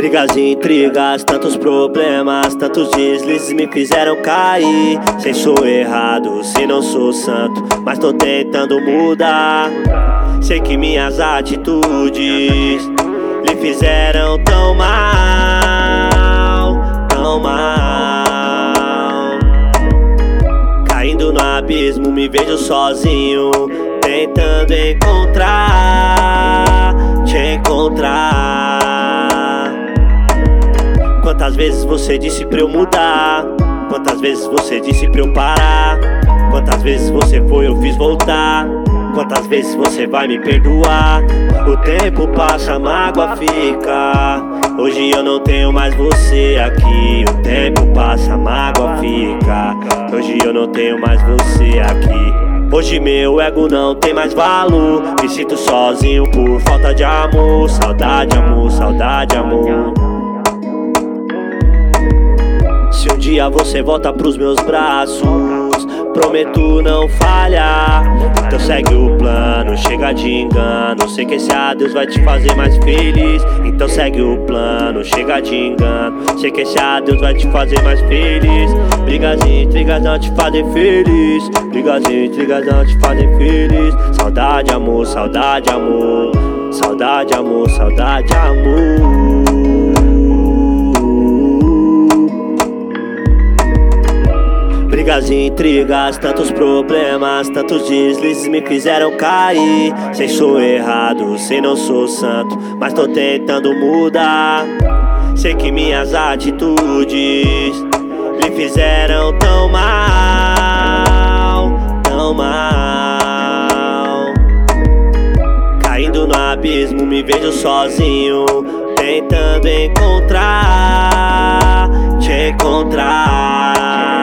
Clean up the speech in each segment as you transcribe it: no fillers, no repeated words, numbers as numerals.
Brigas e intrigas, tantos problemas, tantos deslizes me fizeram cair. Sei sou errado, se não sou santo, mas tô tentando mudar. Sei que minhas atitudes lhe fizeram tão mal, tão mal. Caindo no abismo, me vejo sozinho, tentando te encontrar. Quantas vezes você disse pra eu mudar? Quantas vezes você disse pra eu parar? Quantas vezes você foi, eu fiz voltar? Quantas vezes você vai me perdoar? O tempo passa, a mágoa fica. Hoje eu não tenho mais você aqui. O tempo passa, a mágoa fica. Hoje eu não tenho mais você aqui. Hoje meu ego não tem mais valor. Me sinto sozinho por falta de amor. Saudade, amor, saudade, amor. Se um dia você volta pros meus braços, prometo não falhar. Então segue o plano, chega de engano. Sei que esse adeus vai te fazer mais feliz. Então segue o plano, chega de engano. Sei que esse adeus vai te fazer mais feliz. Brigas e intrigas não te fazem feliz. Brigas e intrigas não te fazem feliz. Saudade, amor, saudade, amor. Saudade, amor, saudade, amor. Brigas e intrigas, tantos problemas, tantos deslizes me fizeram cair. Sei sou errado, sei não sou santo, mas tô tentando mudar. Sei que minhas atitudes lhe fizeram tão mal, tão mal. Caindo no abismo, me vejo sozinho, tentando te encontrar.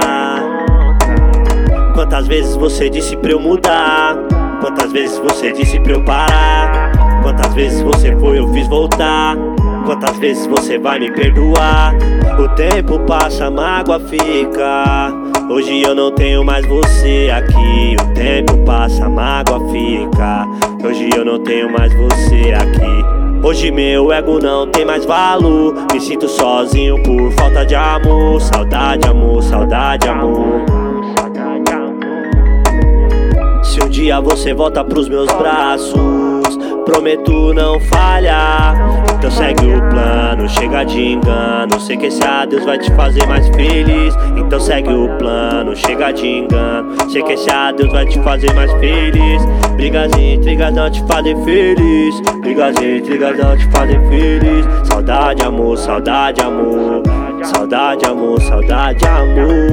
Quantas vezes você disse pra eu mudar? Quantas vezes você disse pra eu parar? Quantas vezes você foi, eu fiz voltar? Quantas vezes você vai me perdoar? O tempo passa, a mágoa fica. Hoje eu não tenho mais você aqui. O tempo passa, a mágoa fica. Hoje eu não tenho mais você aqui. Hoje meu ego não tem mais valor. Me sinto sozinho por falta de amor. Saudade, amor, saudade, amor. Se um dia você volta pros meus braços, prometo não falhar. Então segue o plano, chega de engano. Sei que esse adeus vai te fazer mais feliz. Então segue o plano, chega de engano. Sei que esse adeus vai te fazer mais feliz. Brigas e intrigas não te fazem feliz. Brigas e intrigas não te fazem feliz. Saudade, amor, saudade, amor. Saudade, amor, saudade, amor.